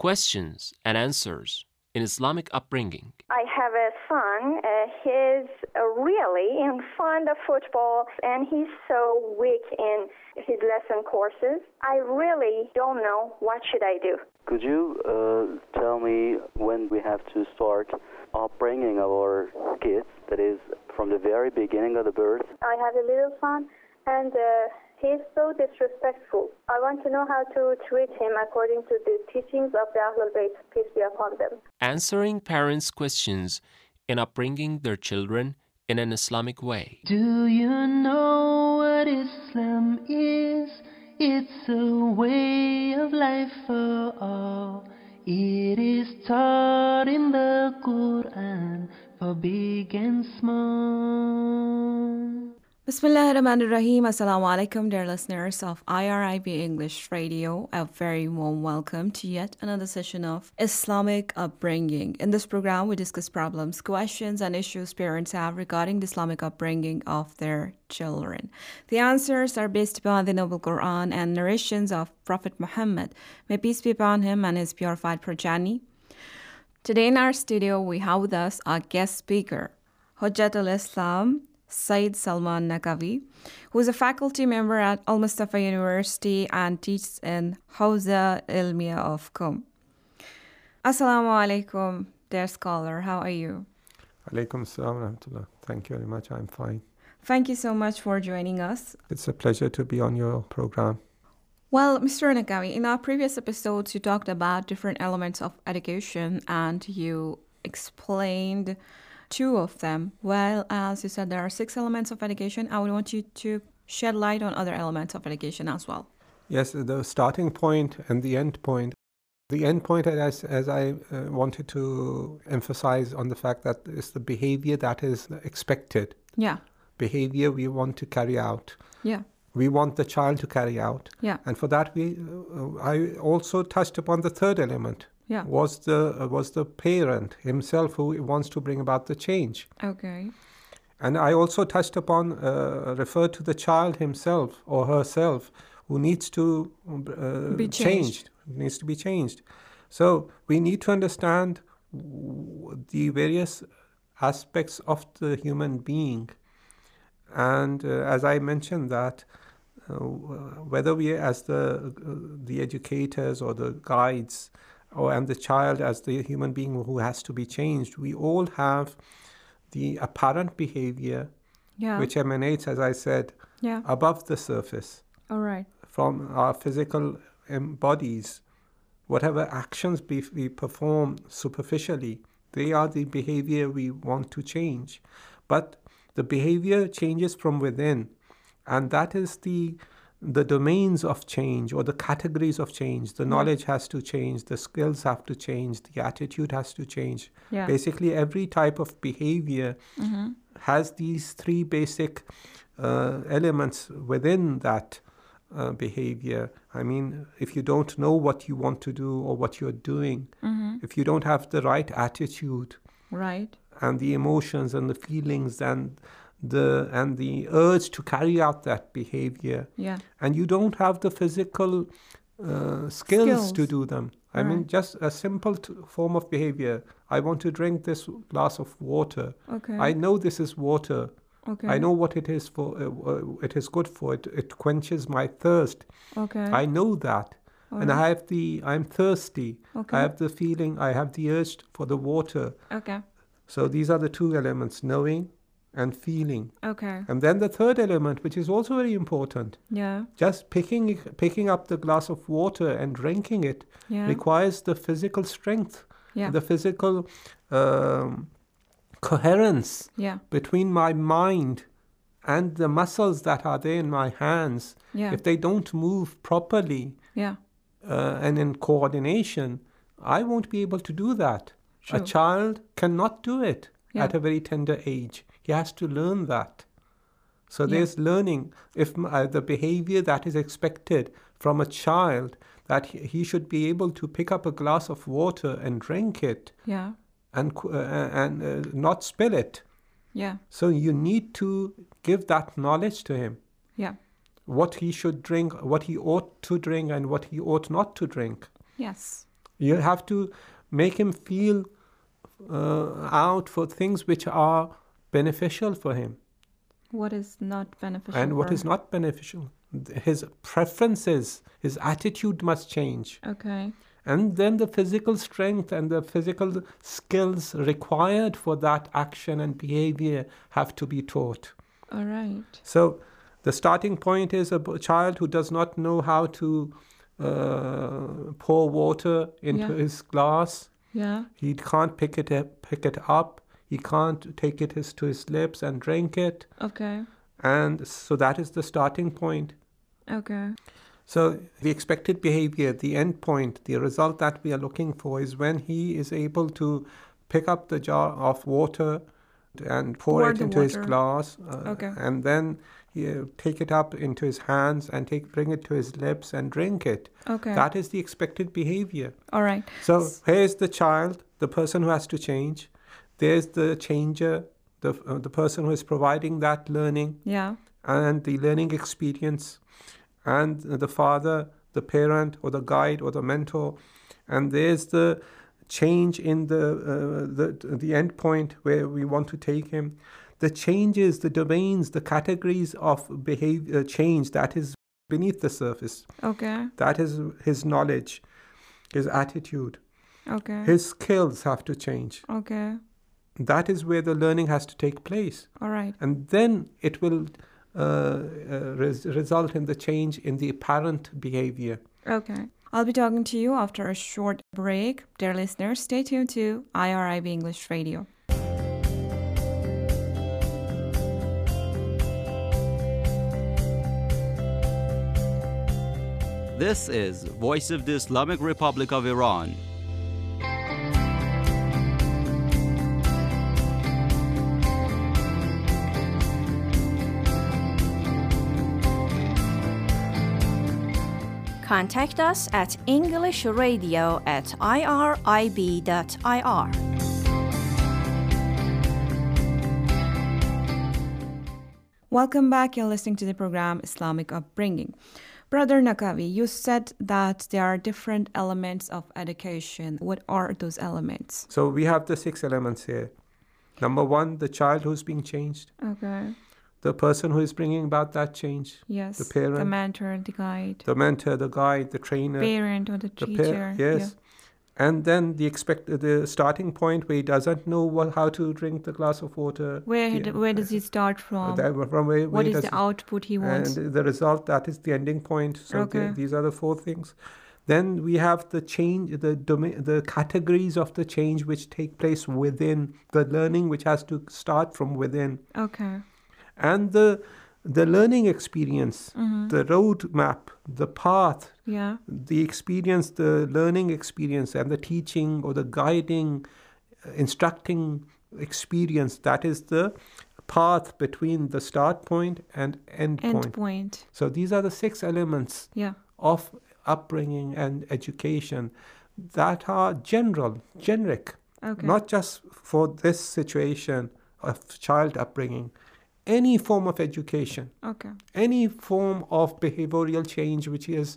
questions and answers in Islamic upbringing. I have a son. He's really fond of football, and he's so weak in his lesson courses. I really don't know what should I do. Could you tell me when we have to start upbringing our kids, that is, from the very beginning of the birth? I have a little son, and he's so disrespectful. I want to know how to treat him according to the teachings of the Ahlul Bayt, peace be upon them. Answering parents' questions in upbringing their children in an Islamic way. Do you know what Islam is? It's a way of life for all. It is taught in the Quran for big and small. Bismillahirrahmanirrahim. Assalamu alaikum, dear listeners of IRIB English Radio. A very warm welcome to yet another session of Islamic upbringing. In this program, we discuss problems, questions, and issues parents have regarding the Islamic upbringing of their children. The answers are based upon the Noble Quran and narrations of Prophet Muhammad, may peace be upon him and his purified progeny. Today in our studio, we have with us our guest speaker, Hujjatul Islam, Said Salman Naqvi, who is a faculty member at Al Mustafa University and teaches in Hawza Ilmiya of Qom. Assalamu alaikum, dear scholar. How are you? Alaikum assalam wa rahmatullah. Thank you very much. I'm fine. Thank you so much for joining us. It's a pleasure to be on your program. Well, Mr. Naqvi, in our previous episodes, you talked about different elements of education and you explained two of them. Well, as you said, there are 6 elements of education. I would want you to shed light on other elements of education as well. Yes, the starting point and the end point. The end point, as I wanted to emphasize on the fact that it's the behavior that is expected. Yeah. Behavior we want to carry out. Yeah. We want the child to carry out. Yeah. And for that, I also touched upon the third element. Yeah. Was the parent himself who wants to bring about the change. Okay. And I also touched upon, referred to the child himself or herself who needs to be changed. Needs to be changed. So we need to understand the various aspects of the human being. And as I mentioned that, whether we as the educators or the guides, and the child as the human being who has to be changed, we all have the apparent behavior, which emanates, as I said, above the surface. All right. From our physical bodies. Whatever actions we perform superficially, they are the behavior we want to change. But the behavior changes from within, and that is the domains of change or the categories of change. The knowledge has to change, the skills have to change, the attitude has to change. Yeah. Basically, every type of behavior has these 3 basic elements within that behavior. I mean, if you don't know what you want to do or what you're doing, if you don't have the right attitude, right, and the emotions and the feelings and the urge to carry out that behavior, and you don't have the physical skills to do them. I mean, just a simple form of behavior. I want to drink this glass of water. Okay. I know this is water. Okay. I know what it is for. It is good for it. It quenches my thirst. Okay. I know that. And I'm thirsty. Okay. I have the feeling, I have the urge for the water. Okay. So these are the 2 elements, knowing and feeling. Okay. And then the third element, which is also very important. Yeah. Just picking up the glass of water and drinking it requires the physical strength, the physical coherence between my mind and the muscles that are there in my hands. If they don't move properly and in coordination, I won't be able to do that. True. A child cannot do it at a very tender age. He has to learn that. So there's learning. If the behavior that is expected from a child, that he should be able to pick up a glass of water and drink it, and not spill it. Yeah. So you need to give that knowledge to him. Yeah. What he should drink, what he ought to drink, and what he ought not to drink. Yes. You have to make him feel out for things which are beneficial for him. What is not beneficial? And what is not beneficial? His preferences, his attitude must change. Okay. And then the physical strength and the physical skills required for that action and behavior have to be taught. All right. So the starting point is a child who does not know how to pour water into his glass. Yeah. He can't pick it up. He can't take it to his lips and drink it. Okay. And so that is the starting point. Okay. So the expected behavior, the end point, the result that we are looking for is when he is able to pick up the jar of water and pour it into his glass. And then take it up into his hands and bring it to his lips and drink it. Okay. That is the expected behavior. All right. So here's the child, the person who has to change. There's the changer, the person who is providing that learning and the learning experience, and the father, the parent, or the guide, or the mentor. And there's the change in the end point where we want to take him. The changes, the domains, the categories of behavior change, that is beneath the surface. Okay. That is his knowledge, his attitude. Okay. His skills have to change. Okay. That is where the learning has to take place. All right. And then it will result in the change in the apparent behavior. Okay. I'll be talking to you after a short break. Dear listeners, stay tuned to IRIB English Radio. This is Voice of the Islamic Republic of Iran. Contact us at englishradio@irib.ir. Welcome back. You're listening to the program Islamic Upbringing. Brother Naqvi, you said that there are different elements of education. What are those elements? So we have the 6 elements here. Number 1, the child who's being changed. Okay. The person who is bringing about that change. Yes. The parent. The mentor, the guide. The mentor, the guide, the trainer. Parent or the teacher. Yes. Yeah. And then the starting point where he doesn't know how to drink the glass of water. Where does he start from? What is the output he wants? And the result, that is the ending point. So these are the 4 things. Then we have the change, the categories of the change which take place within the learning, which has to start from within. Okay. And the learning experience, the road map, the path, the experience, the learning experience, and the teaching or the guiding, instructing experience, that is the path between the start point and end point. So these are the 6 elements of upbringing and education that are generic, not just for this situation of child upbringing. Any form of education, any form of behavioral change which is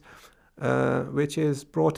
brought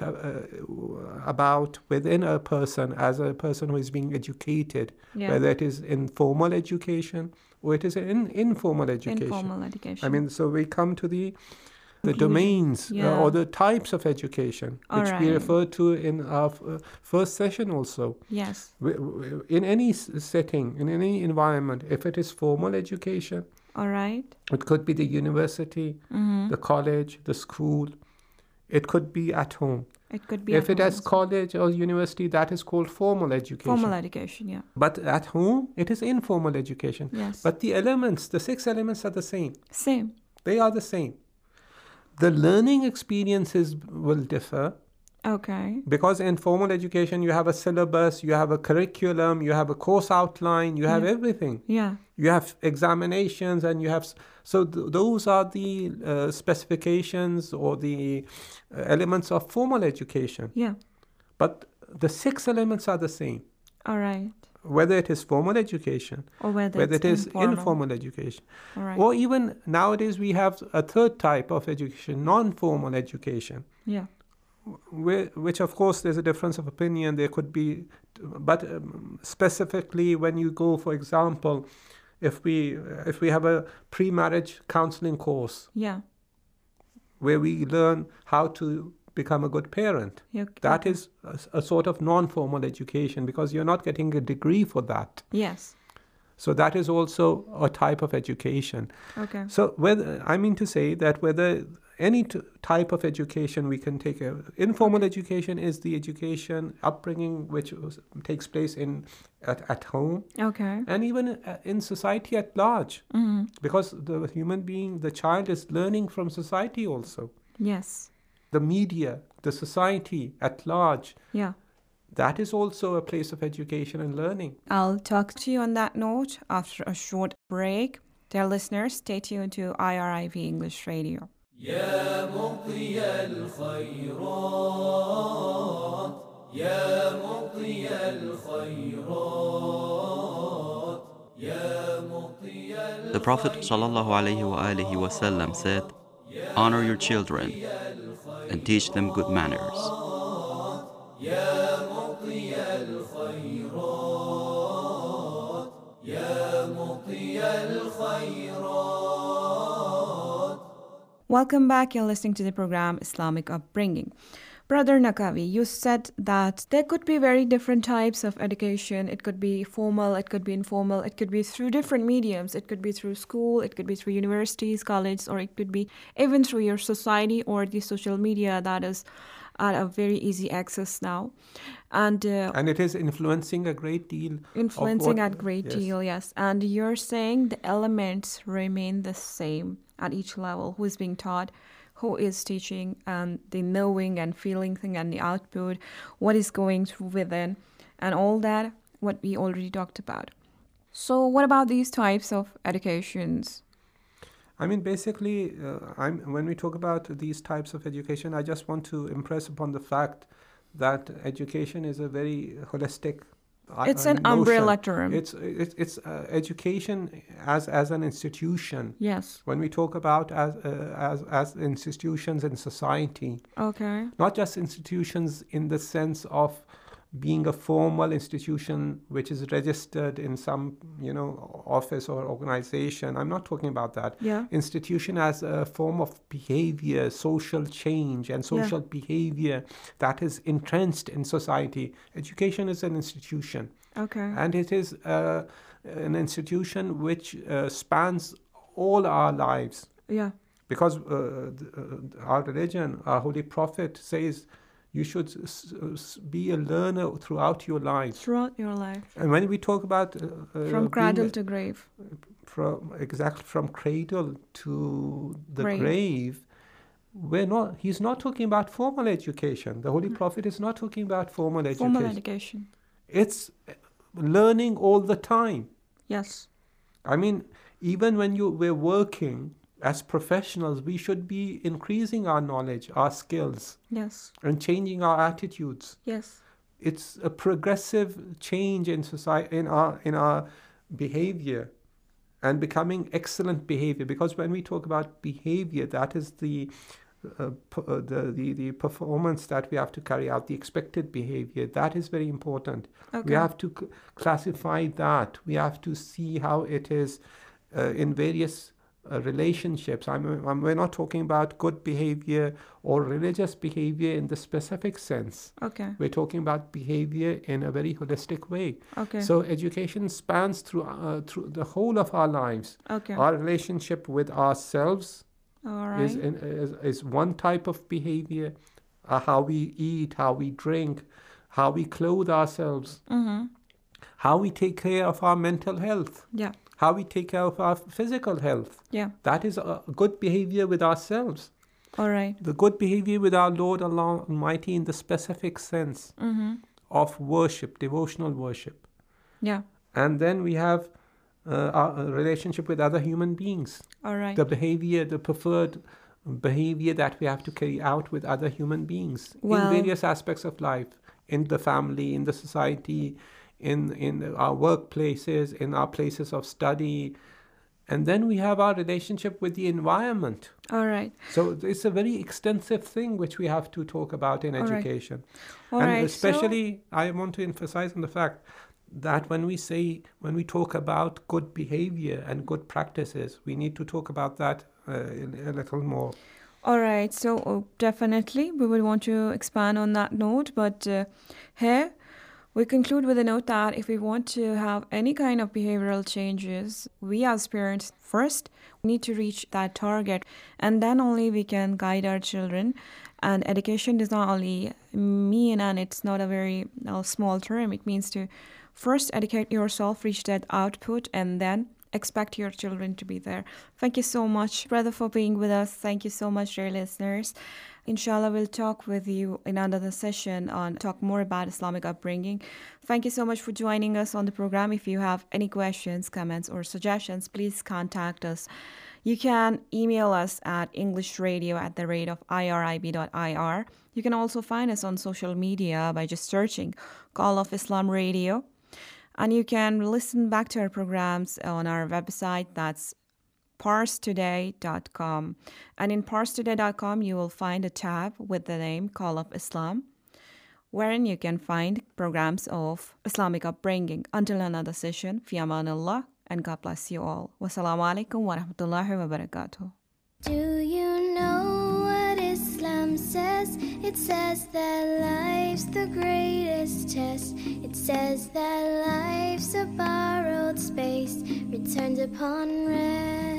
about within a person as a person who is being educated, whether it is in formal education or it is in informal education. I mean, so we come to the domains or the types of education, which we referred to in our first session also. Yes. In any setting, in any environment, if it is formal education, it could be the university, the college, the school. It could be at home. It could be if it is college or university, that is called formal education. Formal education, yeah. But at home, it is informal education. Yes. But the elements, the 6 elements are the same. Same. They are the same. The learning experiences will differ. Okay. Because in formal education, you have a syllabus, you have a curriculum, you have a course outline, you have everything. Yeah. You have examinations and you have... So those are the specifications or the elements of formal education. Yeah. But the 6 elements are the same. All right. Whether it is formal education or whether it is informal education. All right. Or even nowadays we have a third type of education, non-formal education. Yeah. which of course there's a difference of opinion. There could be, but specifically when you go, for example, if we have a pre-marriage counseling course, Yeah. where we learn how to become a good parent, that is a sort of non-formal education, because you're not getting a degree for that. Yes. So that is also a type of education. Okay. So whether any type of education we can take, informal education is the education, upbringing which takes place at home, Okay. and even in society at large, because the human being, the child, is learning from society also. Yes. The media, the society at large, Yeah. that is also a place of education and learning. I'll talk to you on that note after a short break. Dear listeners, stay tuned to IRIB English Radio. يا مطي الخيرات يا مطي الخيرات يا مطي The Prophet ﷺ said, "Honor your children and teach them good manners." يا مطي الخيرات يا مطي الخيرات. Welcome back. You're listening to the program Islamic Upbringing. Brother Naqvi, you said that there could be very different types of education. It could be formal, it could be informal, it could be through different mediums. It could be through school, it could be through universities, colleges, or it could be even through your society or the social media that is at a very easy access now. And it is influencing a great deal. Influencing a great yes. deal, yes. And you're saying the elements remain the same at each level. Who is being taught, who is teaching, and the knowing and feeling thing and the output, what is going through within, and all that, what we already talked about. So what about these types of educations? I mean, basically, when we talk about these types of education, I just want to impress upon the fact that education is a very holistic It's an notion. umbrella term. It's education as an institution. Yes. When we talk about as institutions in society, Okay. not just institutions in the sense of being a formal institution which is registered in some office or organization. I'm not talking about that. Yeah. Institution as a form of behavior, social change and social behavior that is entrenched in society. Education is an institution. Okay. And it is an institution which spans all our lives. Yeah. Because our religion, our Holy Prophet says, you should be a learner throughout your life. Throughout your life. And when we talk about from cradle to grave, from cradle to the grave, he's not talking about formal education. The Holy Prophet is not talking about formal education. Formal education. It's learning all the time. Yes. I mean, even when we're working as professionals, we should be increasing our knowledge, our skills. Yes. And changing our attitudes. Yes. It's a progressive change in society, in our behavior, and becoming excellent behavior. Because when we talk about behavior, that is the performance that we have to carry out, the expected behavior. That is very important. Okay. We have to classify that. We have to see how it is in various relationships. We're not talking about good behavior or religious behavior in the specific sense. Okay. We're talking about behavior in a very holistic way. Okay. So education spans through the whole of our lives. Okay. Our relationship with ourselves all right. is one type of behavior. How we eat, how we drink, how we clothe ourselves, how we take care of our mental health. Yeah. How we take care of our physical health. Yeah. That is a good behavior with ourselves. All right. The good behavior with our Lord Allah Almighty in the specific sense of worship, devotional worship. Yeah. And then we have our relationship with other human beings. All right. The behavior, the preferred behavior that we have to carry out with other human beings in various aspects of life, in the family, in the society, in our workplaces, in our places of study, And then we have our relationship with the environment. All right. So it's a very extensive thing which we have to talk about in education. All and right, especially, I want to emphasize on the fact that when we talk about good behavior and good practices, we need to talk about that a little more. All right. So definitely we would want to expand on that note. But here, we conclude with a note that if we want to have any kind of behavioral changes, we as parents first need to reach that target, and then only we can guide our children. And education does not only mean, and it's not a very small term, it means to first educate yourself, reach that output, and then expect your children to be there. Thank you so much, brother, for being with us. Thank you so much, dear listeners. Inshallah, we'll talk with you in another session on talk more about Islamic upbringing. Thank you so much for joining us on the program. If you have any questions, comments, or suggestions, please contact us. You can email us at englishradio@irib.ir. You can also find us on social media by just searching Call of Islam Radio. And you can listen back to our programs on our website, that's parstoday.com. And in parstoday.com, you will find a tab with the name Call of Islam, wherein you can find programs of Islamic upbringing. Until another session, fi amanallah, and God bless you all. Wassalamu alaikum wa rahmatullahi wa barakatuh. Do you know what Islam says? It says that life's the greatest test. It says that life's a borrowed space, returned upon rest.